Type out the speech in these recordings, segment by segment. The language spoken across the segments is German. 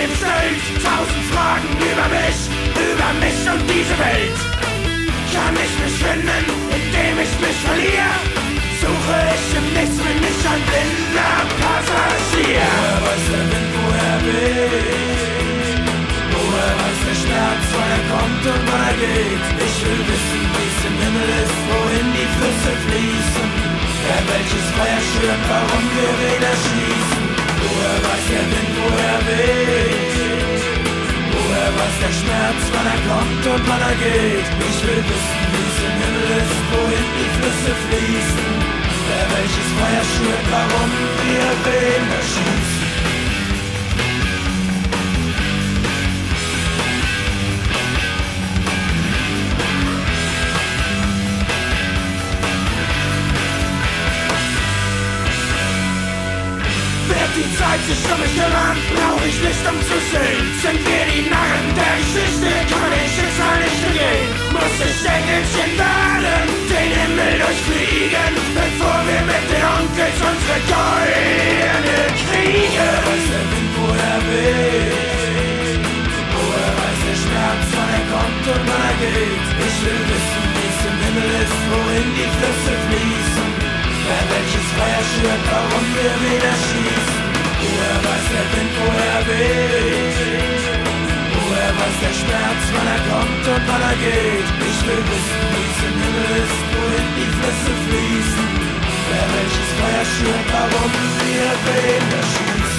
Leben stellt 1000 Fragen über mich und diese Welt. Kann ich mich finden, indem ich mich verliere? Suche ich im Nichts, bin ich ein blinder Passagier. Woher weiß der Wind, wo er weht? Woher weiß der Schmerz, wann er kommt und wann er geht? Ich will wissen, wie es im Himmel ist, wohin die Flüsse fließen. Wer welches Feuer schürt, warum wir wen erschießen. Woher weiß der Wind, wo er weht? Woher weiß der Schmerz, wann er kommt und wann er geht? Ich will wissen, wie es im Himmel ist, wohin die Flüsse fließen. Wer welches Feuer schürt, warum wir wen erschießen. Wird die Zeit sich um mich kümmern, brauch ich Licht, um zu sehen. Sind wir die Narren der Geschichte, kann ich Schicksal nicht umgehen. Muss ich Engelchen werden, den Himmel durchfliegen, bevor wir mit den Onkels unsere Keule kriegen. Woher weiß der Wind, wo er weht? Woher weiß der Schmerz, wann er kommt und wann er geht? Ich will wissen, wie es im Himmel ist, wohin die Flüsse fließen. Wer welches Feuer schürt, warum wir wen erschießen. Woher weiß der Wind, wo er weht? Woher weiß der Schmerz, wann er kommt und wann er geht? Ich will wissen, wie es im Himmel ist, wohin die Flüsse fließen. Wer welches Feuer schürt, warum wir wen erschießen.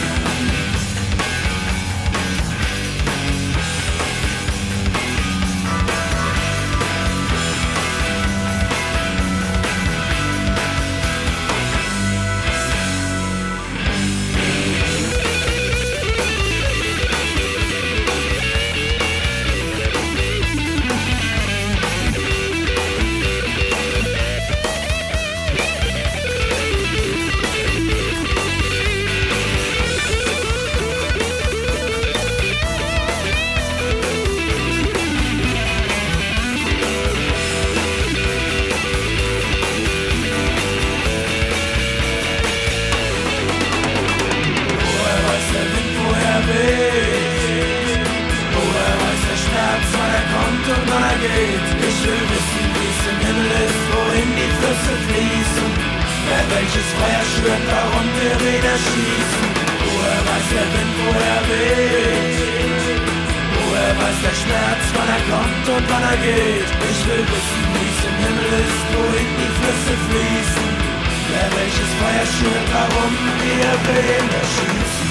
Ich will wissen, wie es im Himmel ist, wohin die Flüsse fließen. Wer welches Feuer schürt, warum wir wen erschießen. Woher weiß der Wind, wo er weht? Woher weiß der Schmerz, wann er kommt und wann er geht? Ich will wissen, wie es im Himmel ist, wohin die Flüsse fließen. Wer welches Feuer schürt, warum wir wen erschießen.